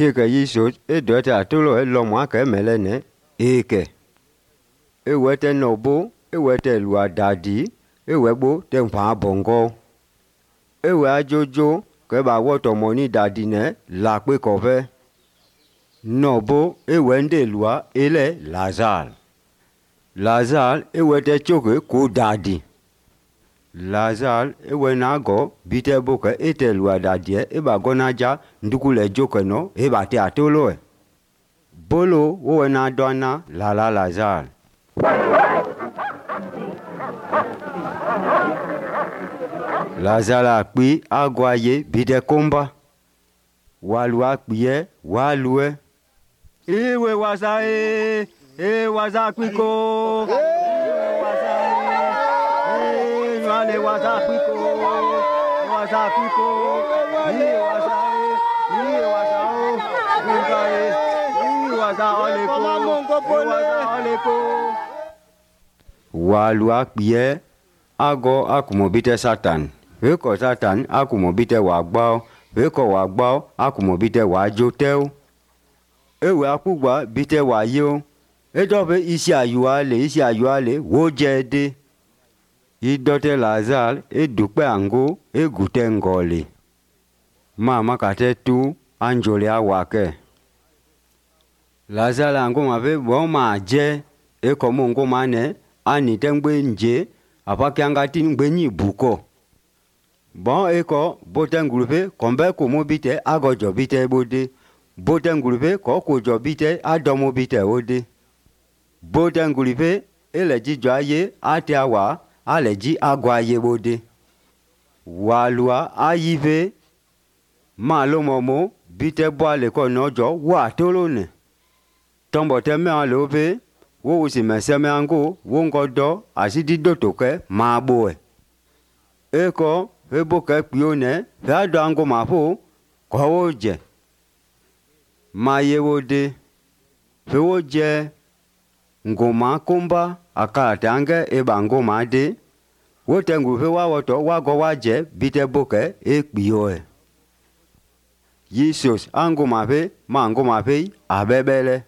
Cheke Jesus e dote atolo e lo mwa ke melene eke. E wete nobo, e wete lua dadi, e webo te mpa bongo. E we ajojo ke ba woto moni dadi ne la kwe kove. Nobo e wende lua ele Lazare. Lazare e wete choke ko dadi. Lazare e we nago bite boke ete lua dadi e ba gonaja ndukule joke no e ba te atolo e. Bolo we na dona la Lazare. Lazare akpi agwaye bide komba. Walu akpiye walue. Iwe waza waza kwiko. Waza wale waza kwiko. Waza kwiko. Waza waza oleko. Walu akpiye ago akumobite Satan. Weko Satan akumobite wagbao. Weko wagbao akumobite wajoteo. Ewe akugba bite wayo. Edobe isi ayuale wojede. Idote Lazare edupe ango egute ngoli. Mama katetu anjole awake. Lazare ango mabe boma je ekomo ngo mane anite ngbe nje apake angati ngbe ni buko. Bon eko bote ngulupe kombe komo bite agojo bite bode. Bote ngulupe ko jobite adomo bite ode. Bote ngulupe eleji joaye ate awa aleji agwaye bode. Walua ayive malomomo bite boale ko nojo wa tolone. Tombo teme alobe wo usi meseme ango wo ngodo asidi dotoke maboe. Eko eboke pione fado ango mapo ko oje. Mayewode fewoje ngoma komba akatange eba ngoma de wote ngufe wa woto wago waje bite boke ekpioe. Jesus angoma fe ma ngoma fe abebele.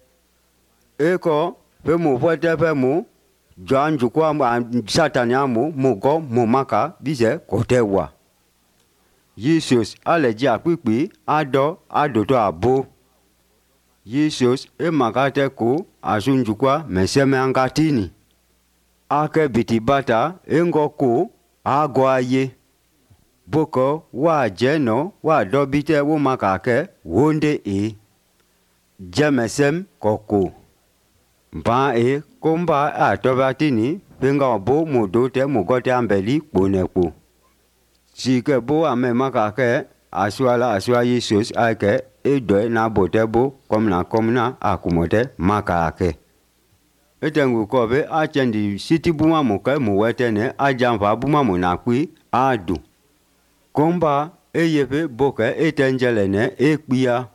Eko fe mu fote fe mu janju kwa Satan amu mugo mumaka bise kotewa. Jesus aleji akpipi adoto abo. Jesus makate ko asunjukwa meseme angatini. Ake bitibata engoko agwaye. Boko wa jeno wa dobite wo makake wonde e. Jemesem koko. Mpa komba atobatini penga obo mudote mugote ambeli kponeko. Sike bo ame makake aswa Jesus ake edoe na botebo komna akumote makake. Etengu kobe achendi siti buma muke muwetene ajamfa buma munakwi adu. Komba eyepe boke etenjelene ekpia.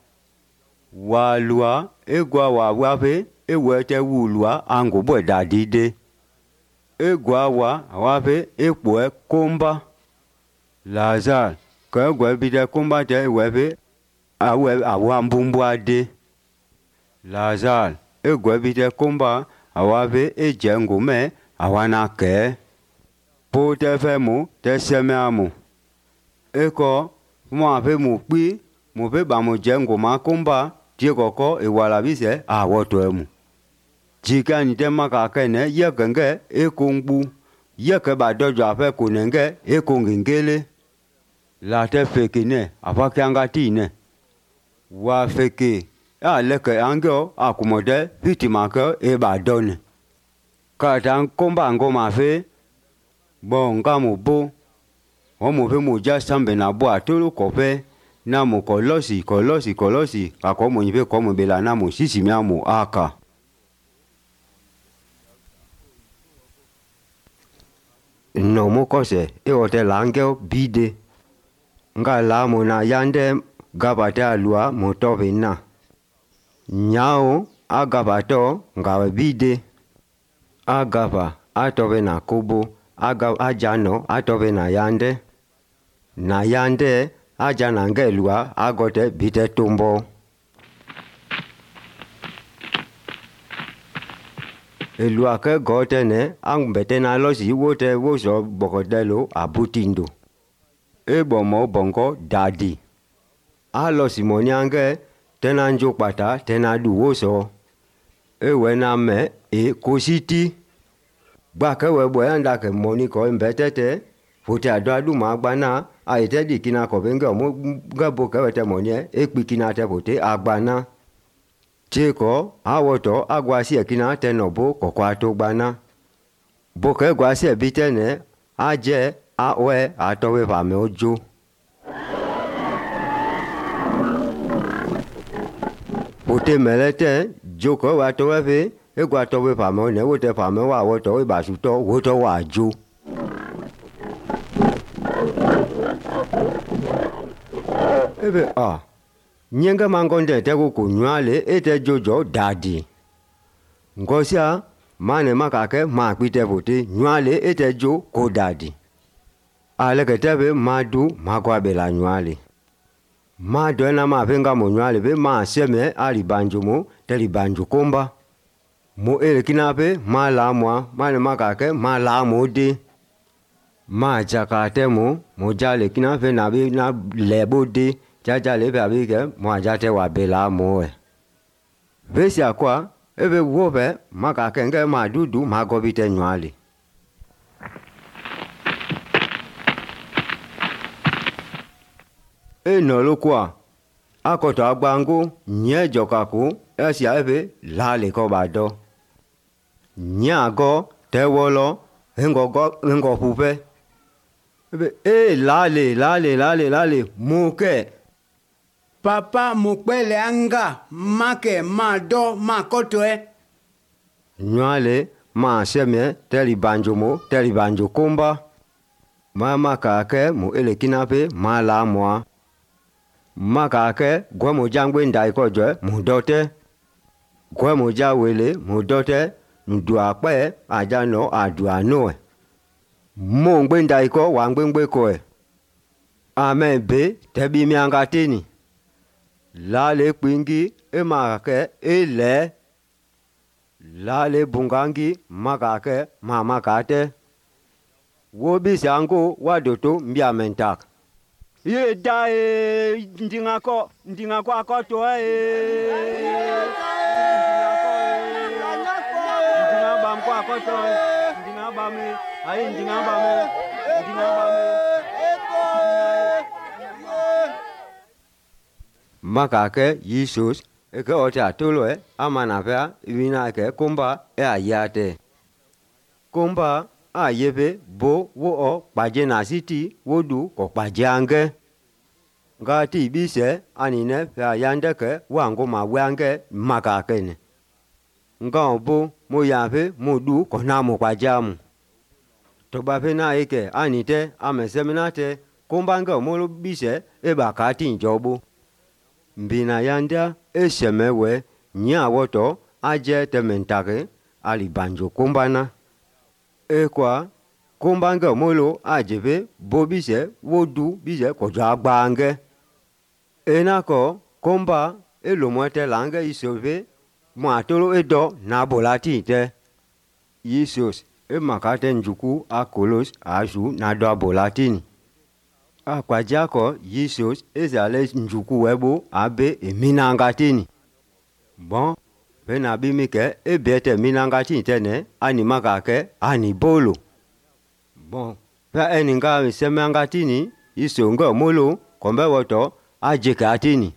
Walua egwa wawape ewete wulua angubo dadide. Egwa wape ekpoe komba. Lazare ka gwe bide komba te wepe awa mbumbu ade. Lazare egwe bide komba awabe ejengu me awana ke. Po te femu te seme amu. Eko mwape mukpi mupe bamu jengu makomba tiekoko ewalabise awoto emu. Jika nite makake ne yekenge ekongbu. Yeke badojo afe kunenge ekongingele. La te feke ne apake angati ne. Wa feke leke angeo akumode pitimake ebadone. Kata komba ngoma fe bonga bo. Omo fe moja sambe na bo atolo kope. Na mo kolosi kako mo nyipe komo bela na mo sisi miamu aka. No mo kose ote langeo bide. Nga la mo na yande gabate alua motobe na. Nyao agabato ngawe bide. Agaba atobe na kubo. Ajano atobe na yande. Na yande ajana ngelua agote bite tumbo. elua ke gotene ang betena losi wote woso bokodelo abutindo ebomo bongo dadi alo simoni ange tena njo pata tena du woso ewena me kositi gba ke we boya ndake moni ko mbetete fote adu magbana aite dikina ko benge mo gabo ke wete moni ekpikina te fote agbana Chiko awoto agwasi ekina tenobo kokwato gbana boke gwasi ebitene aje awe atowe fame ojo Ote melete joko watowe fe egwatowe fame one wote fame wa woto ibasuto woto wa jo ebe Nyenga mangonde teko kunywale ete jojo dadi. Ngosia mane makake makwite vote nywale ete jo ko dadi. Aleke tebe madu magwabe la nywale. Madu ena mavenga mo nywale be ma seme ali banjo mo teli banjo komba. Mo ele kinape ma la mwa mane makake ma la mo de. Ma jakate mo jale kinape nabi na lebo de. Jaja lebe abike mwajate wabela moe. Vesi akwa ebe wobe maka kenge madudu magobite nywali. Nolo kwa akoto agbango nye jokaku esi ebe lale ko bado. Nyago tewolo hengo pupe. Ebe lale muke. Papa mukpele anga make ma do ma kotoe. Nywale ma semye teli banjo komba. Mama kake mu ele kinape ma la mwa. Ma kake gwe mo jangwe ndai kojoe mu dote. Gwe mo jawele mu dote ndu akpe ajano adu anoe. Mo ngwe ndai ko wangwe koe. Amen be tebi miangatini. Lale kwingi emakake ele lale bungangi makake mamakate wobi sango wadoto mbiamentak ye dae ndingako akoto ndingabamko akoto ndingabame ai ndingabame Makake Jesus eke ote atoloe amanapea ibina ke komba ayate komba ayebe bo wo paje na siti wodu ko pajange ngati bise anine pe ayande ke wango mawange makake ne ngombo moyabe modu ko na mo pajamu to bape na eke anite ameseminate komba ngo molo bise ebakati njobo Mbina yanda eshemewe nya woto aje tementake ali banjo kombana. Ekwa kombange molo ajebe bobise wodu bise kojo agbange. Enako komba elomwete lange isove mwatolo edo na bolati te. Yesus emakate njuku akolos aju na do bolatini. Akwajako Jesus ezale njuku webo abe eminangatini. Bon, pena bimike ebete minangatini tene animakake anibolo. Bon, pa eninga semangatini isonga molo kombe woto ajeke atini.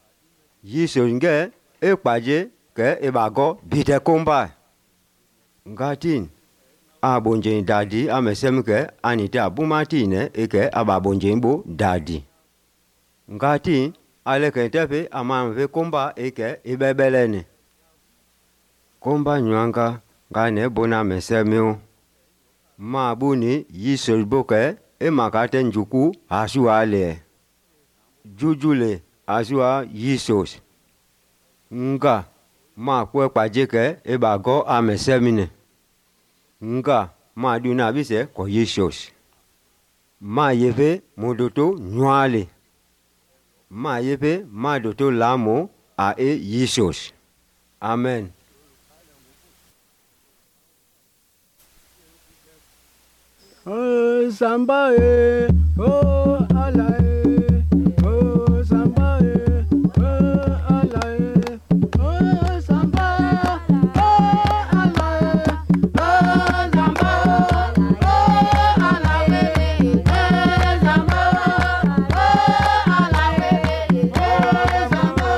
Yisonge ekpaje ke ebago bite komba. Ngatini. Abonje dadi amesemke anite abumatine eke ababonje mbo dadi. Ngati aleke tepe amamve komba eke ibebelene. Komba nywanga ngane bona mesemio. Mabuni yisolboke emakate njuku asuale. Jujule asua yisos. Nga makwe pajeke ebago amesemine. Nga ma duna bise ko Yesus. Ma yeve modoto nywale. Ma yeve ma doto lamo a Yesus. Amen. Oh samba oh ala oh samba oh ala oh samba oh ala oh samba oh ala oh samba oh ala oh samba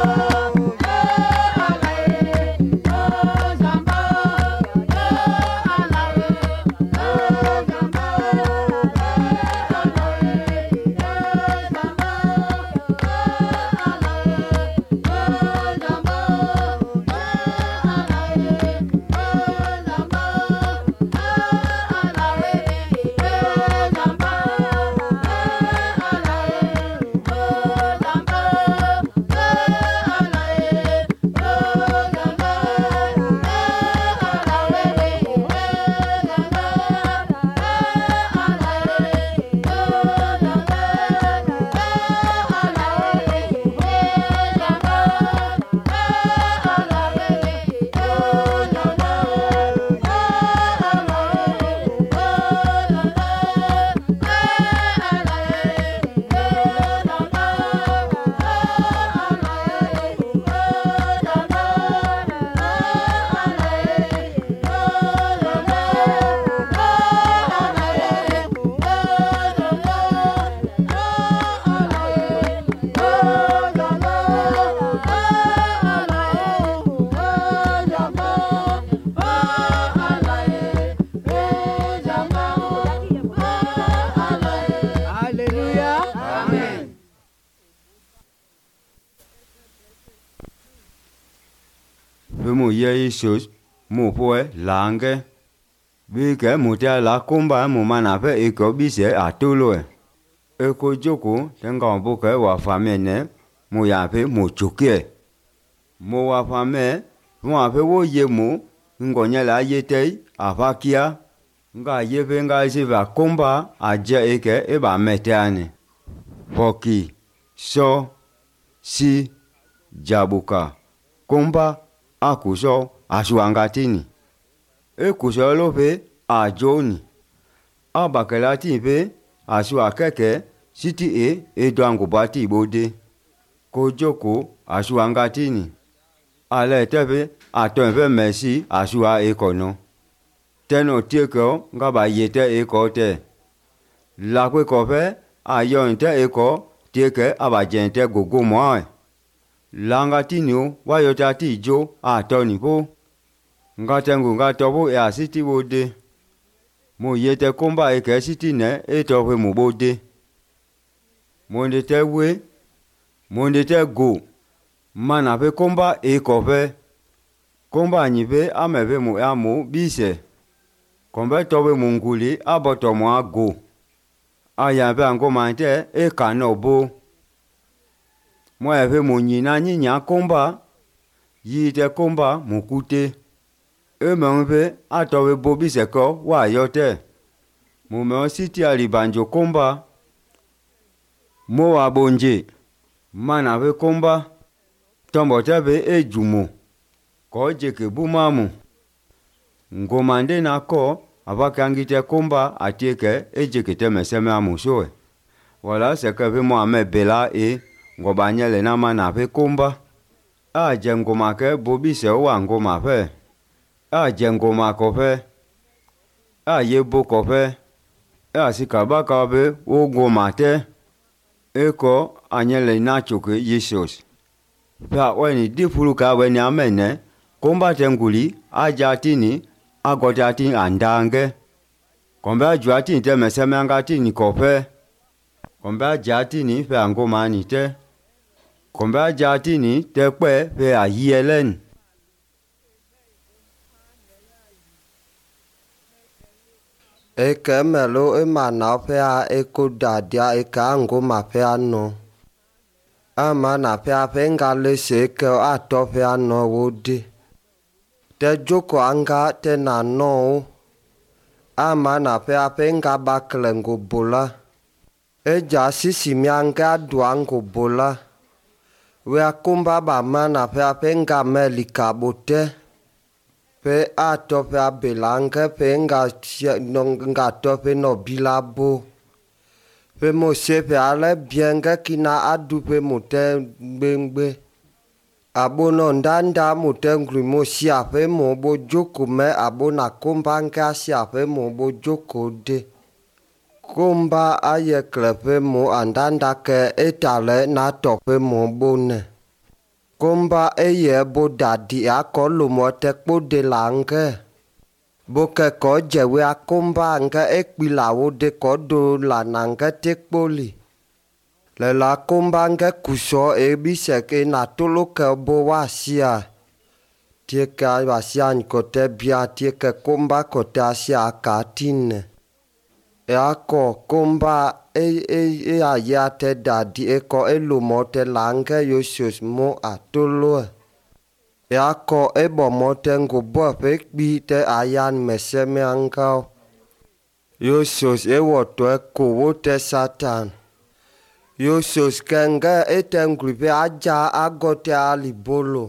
với mùa Jesus mùa poe lange vì cái mùa tia lá comba mùa mà nạp ấy có bị sẽ à tu rồi ấy có chỗ thằng con bố cái hòa phạm này mùa nhà phải mùa chục kia mùa hòa phạm này mùa phải vô ye mùa ngõ nhà lá ye tây à pha kia ngã ye phải ngã sẽ vào comba à giờ cái bà mẹ tia này hockey so si jabuka comba akuso asuangatini ekuso lope ajoni abakelati pe asuakeke siti edwangubati bode kojoko asuangatini ale tepe atonve mesi asua ekono teno tieko ngaba yete ekote lakwe kofe ayonte eko tieke abajente gogo moe langatini wayotati jo atoni po ngatengu ngatobo ya siti bode mo yete komba eke siti ne etofe mo bode monde te go mana pe komba ekofe komba nyipe amebe mo amo bise kombe tobe munguli aboto mo ago aya be angomante ekanobo mo eve mo nyina nyinya komba yite komba mukute emembe atowe bobi seko wa yote mo me siti alibanjo komba mo abonje mana be komba tombo tebe ejumo ko jeke bumamu ngomande nako abakangite komba atieke ejekete meseme amusoe wala sekebe mo amebela ngobanyele na mana pe komba aje ngoma ke bobi se wa ngoma pe aje ngoma ko pe aye bo ko pe asikaba ka be o ngoma te eko anyele na choke Jesus pa weni difulu ka weni amene komba tenguli ajatini agotati andange komba ajati te meseme angati ni kope komba ajati fe angoma ni te komba ajati te pe fe ayielen eke melo emana fe a ekodadia eka ngoma fe ano amana fe a fe ngale se ke ato fe ano wodi te joko anga te na no amana pe apenga baklengo bola eja sisi mianga duango bola we akumba ba mana pe apenga melika bote pe atope abelange pe nga tope no bilabo pe mo se pe ale bienge kina adu pe mote gbengbe abono ndanda mote ngri mo sia pe mo bojoko me abona komba nga sia pe mo bojoko de komba aye klepe mo andanda ke etale na tope mo bone komba eye bo dadi akolo mo te kpo de lange bo ke ko jewe akomba nga ekpilawo de ko do la nanga te kpoli le la komba nga kuso ebise ke na tolo ke bo wasia tie ka wasia nko te bia tie ke komba ko te asia katine ako komba aya te dadi eko elu mo te lange yosus mo atolo ako ebo mo te ngobo pekbi te ayan meseme angao yosus ewo to eko wo te satan yosus kenga etengripe aja agote alibolo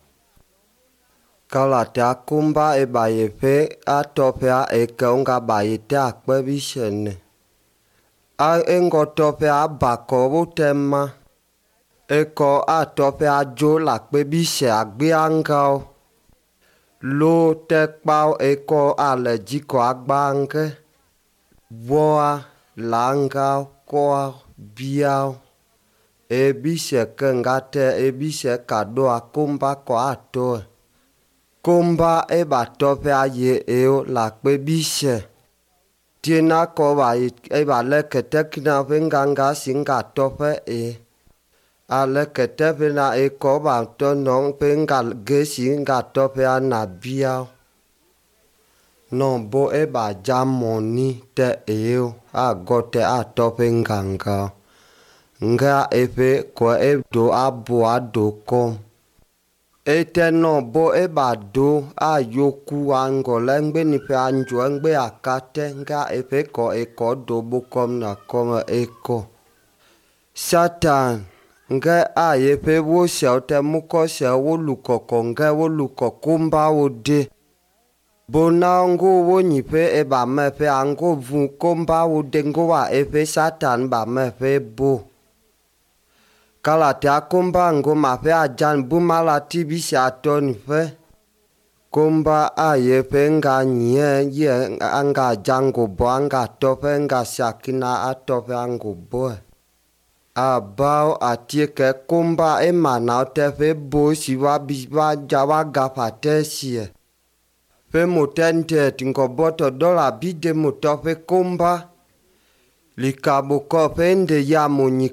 kala te akumba ebaye pe atope a eke unga baye te akpebishene a engotope abako wotema eko atope ajo lakpebishe agbeangao lo te kpao eko alejiko agbange boa langao koa biao ebishe kengate ebishe kado akumba ko atoe komba eba tope aye eo lakpebishe tiena ko ba eba lekete kina venganga singa tope alekete pena eko ba to non penga gesi nga tope anabia no bo eba jamoni te eo agote atope nganga nga epe ko edo abo adokom eteno bo eba do ayoku angole ngbe ni pe anjo ngbe akate nga epe ko eko do bokom na koma eko satan nga ayepe wo te muko se wo lukoko nga wo lukokumba ode bona ngo wo nyipe eba mepe ango vu komba ode ngo wa epe satan ba mepe bo kala te akomba ngo mape ajan bumala tibisi atoni fe komba aye pe nga nye ye anga jango bo anga tope nga sakina atope ango bo abao atieke komba emana tefe bo siwa biswa jawa gapatesie pe motente tingo boto dola bide motope komba likabo kopende ya moni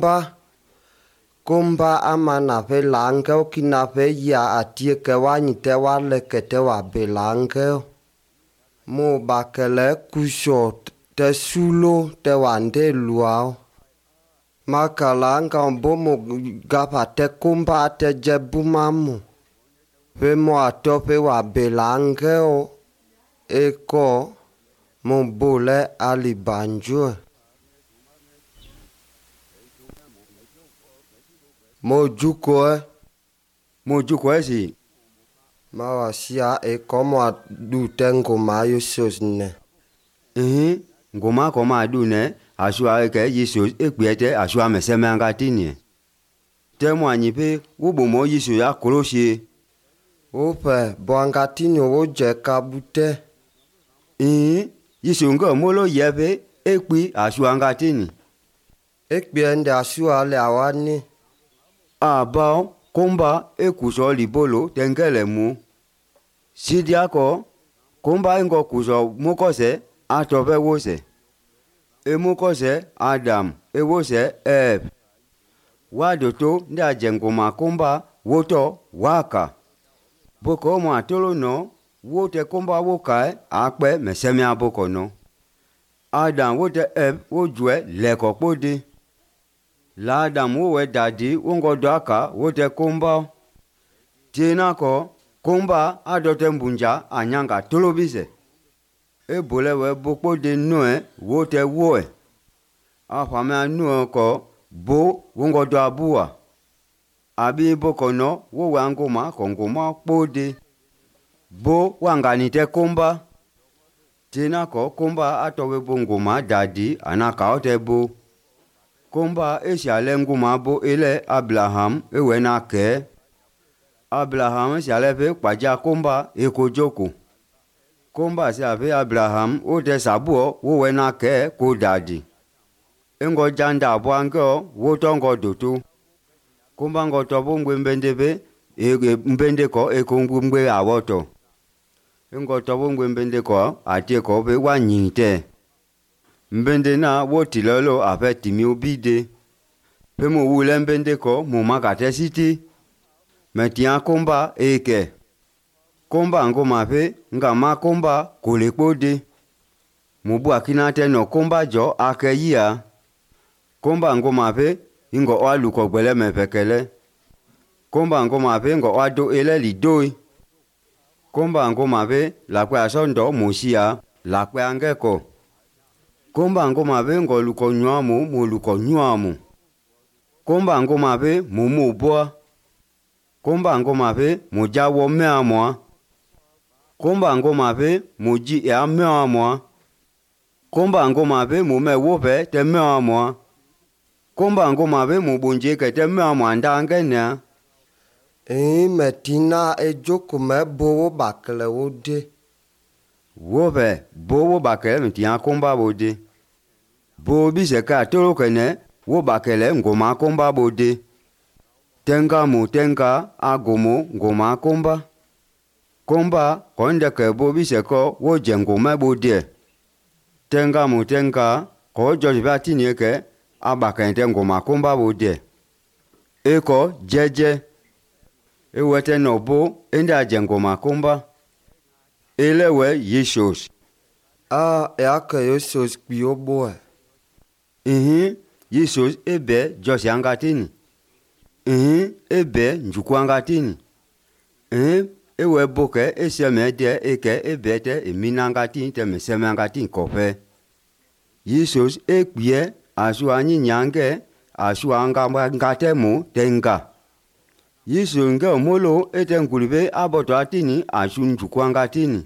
komba amana fe lange okina fe ya atieke wani te wale kete wa belange mo bakele kusho te sulo te wande luao makalanga bomo gapa te komba te jebumamu fe mo atope wa belange o eko mo bole alibanjue mojuko si mawasia ekomo adu tengo mayo sosne ngoma koma adu ne asua ke yiso ekpiete asua meseme angatini temo anyipe wubomo yiso ya koroshi ope boangatini wo je kabute yiso ngo molo yebe ekpi asua angatini ekpiende asua le awani abao komba ekuso libolo tengele mu sidiako komba ngo kuso mukose atope wose emukose Adam ewose Eve wadoto nda jengoma komba woto waka boko mo atolo no wote komba woka akpe mesemi aboko no Adam wote Eve wojue leko podi la Adam wo dadi wongodo aka wote komba tina ko komba adote mbunja anyanga tolobise ebole we bokpo de noe wote woe afame anu ko bo wongodo abua abi boko no wo wangoma kongoma pode bo wanganite komba tina ko komba atowe bo ngoma dadi anaka ote bo komba esiale ngoma bo ele Abraham ewe na ke Abraham esiale fe kwaja komba ekojoko komba si ave Abraham ote sabuo wowe na ke ko dadi engo janda bwango wotongo dutu komba ngo tobo ngwembendebe mbende ko ekongumgwe awoto ngo tobo ngwembende ko atie ko be wanyite mbende na wotilolo afeti mi obide pe mo wule mbende ko mo makate siti metia komba eke komba ngo mape nga makomba kolekode mubu akinate no komba jo akeyia komba ngo mape ingo waluko gbele mepekele komba ngo mape ngo wado ele lidoi komba ngo mape lakwe asondo musia lakwe angeko komba ngo mape ngo luko nywamu mu luko nywamu komba ngo mape mu mubwa komba ngo mape mu jawo meamwa komba ngo mape mu ji ya meamwa komba ngo mape mu mewope te meamwa komba ngo mape mu bunje ke te meamwa ndangenya metina ejoko me bowo bakle wode wope bowo bakle metia komba bode bo biseka toro kene wo bakele ngoma komba bode tenga mu tenga agomo ngoma komba komba konde ke bo biseko wo jengoma bode tenga mu tenga ko joji batini ke abakente ngoma komba bode eko jeje ewete nobo ende ajengoma komba elewe yishos aka yosos bioboe yishos ebe josi angatini ebe njuku angatini ewe boke eseme de eke ebe te emina angatini te meseme angatini kope yishos ekpie asu anyi nyange asu angate mu tenga Yisu nge omolo ete ngulube aboto atini asu njuku angatini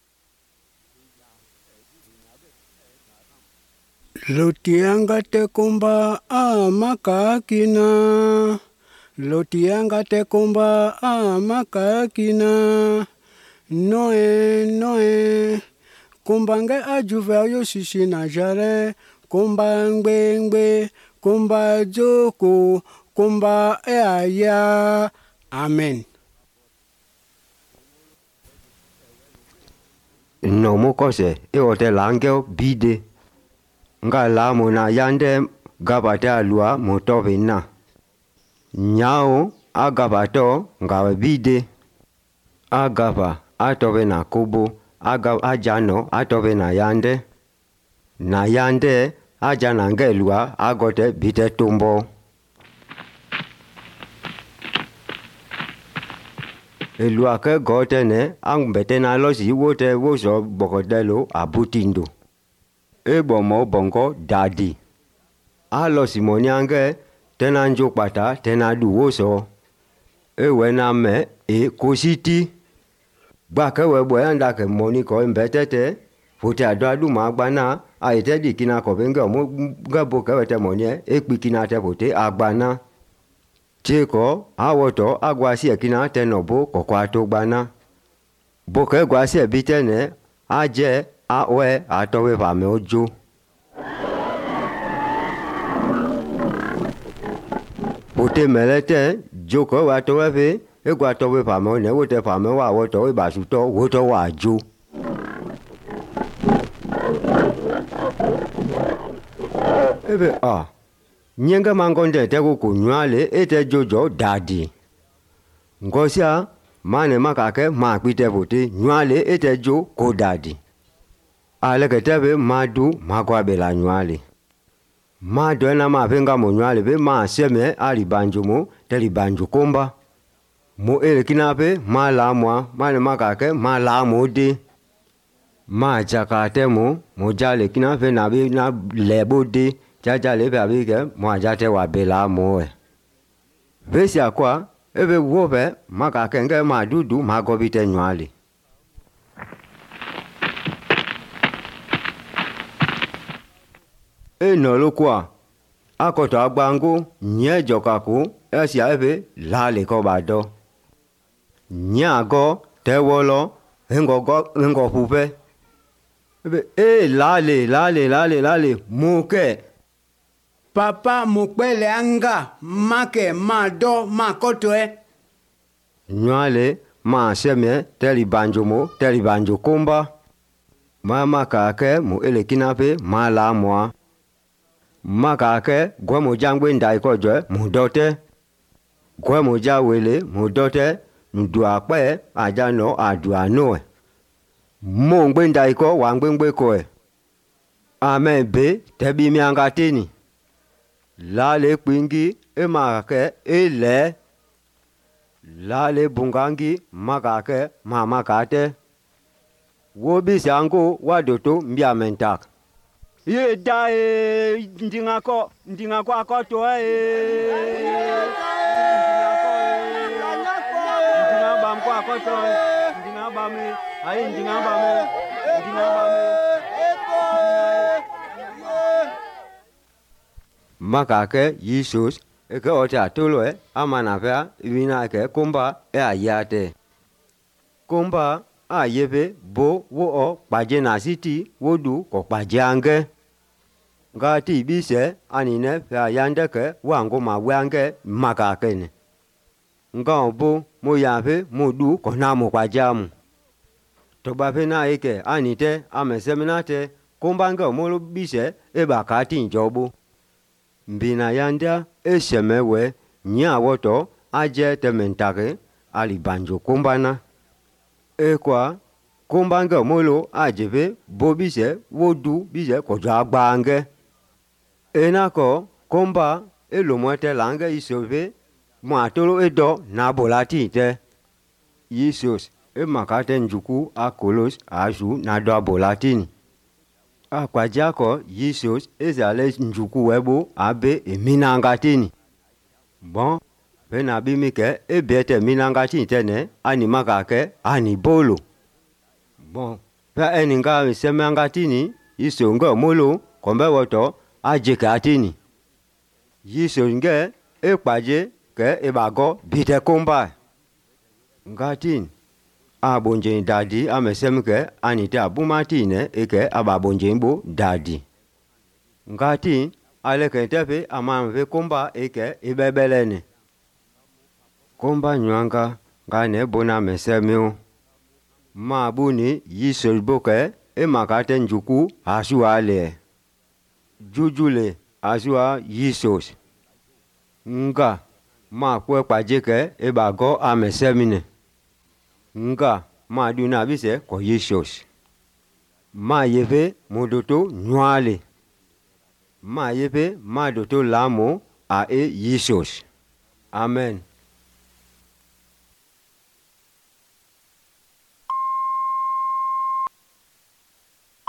Lotianga te komba amakakina Lotianga te komba amakakina Noe Kombange ajuve yo sisi na jare Komba ngbe Komba joko Komba aya amen no mokose eote langeo bide nga la mona yande gabata alua motovina nyao agabato nga bide agaba atovena kubu ajano atovena yande na yande ajana ngelua agote bite tumbo elua ke gotene ang betena losi wote woso bokodelo abutindo ebomo bongo dadi alo simoniange tenanjo pata tenadu woso ewena me kositi bake webo anda ke moni ko mbetete fote adadu magbana aite dikina ko benge mo gabo ke wete moni ekpikina te fote agbana Chiko awoto agwasi ekina tenobo kokwato gbana boke gwasi bitene aje awe atowe fame ojo bote melete joko watowe fe egwatowe fame ne wote fame wa woto ibasuto woto wajo ebe nyenga mangonde tego kunywale ete jojo dadi ngosia mane makake makpite vote nywale ete jo ko dadi aleketebe madu magwabela nywale madu na mapenga mo nywale be ma seme ali banjumo teli banju komba mo elekinape malamwa mane makake malamode ma jakate mo jale kinape na be na lebode jaja lebe abike mwajate wa bela moe vesi akwa ebe wobe makake nge madudu magobite nywale no lo kwa akoto agbango nye jokaku esi ebe lale ko bado nyago tewolo ngo pupe ebe lale muke Papa mukpele anga make mado makotoe. Nyale ma semye teli banjo komba mama kake mu ele kinape ma la moi ma kake gwe mo jangwe ndai ko je mu dote gwe mo ja wele mu dote ndu ape aja no adu ano mo ngbe ndai ko wa ngbe ko e amen be tebi mi anga tini la le kwingi e ma kake ele lale bungangi makake mama kate wobi sango wadoto mbia mentak ye dae ndingako akoto ndingabam ko akoto ndingabame ai ndingabame makake Jesus eke ota tolo amanapea vina ke komba ayate komba ayebe bo wo o paje na city wodu ko pajange ngati bise anine fa yande ke wango mawange makake ne ngombo mo yafe modu ko na mo pajamu to ba fe na eke anite ameseminate komba ngo mo bise e bakati njobo mbina yanda eshemewe nyawoto aje tementake ali banjo kumbana ekwa kumbange molo ajebe bobise wodu bise kojo agbange enako komba elomwete lange isove mwatolo edo na bolati te yisos emakate njuku akolos azu na do bolatini akwajako yisos ezale njuku webo abe eminangatini bon pena bimike ebiete minangatini tene ani makake ani bolo bon pa eninga semangatini yisongo molo kombe woto ajekatini yisonge ekpaje ke ebago bite komba ngatini abonje dadi amesemke anite abumatine eke ababonje mbo dadi ngati aleke tepe amamve komba eke ibebelene komba nywanga ngane bona mesemio mabuni yisolboke emakate njuku asuale jujule asua yisos nga makwe pajeke ebago amesemine nga ma duna bise ko yisos ma yeve modoto nywale ma yeve ma doto lamo a e yisos amen.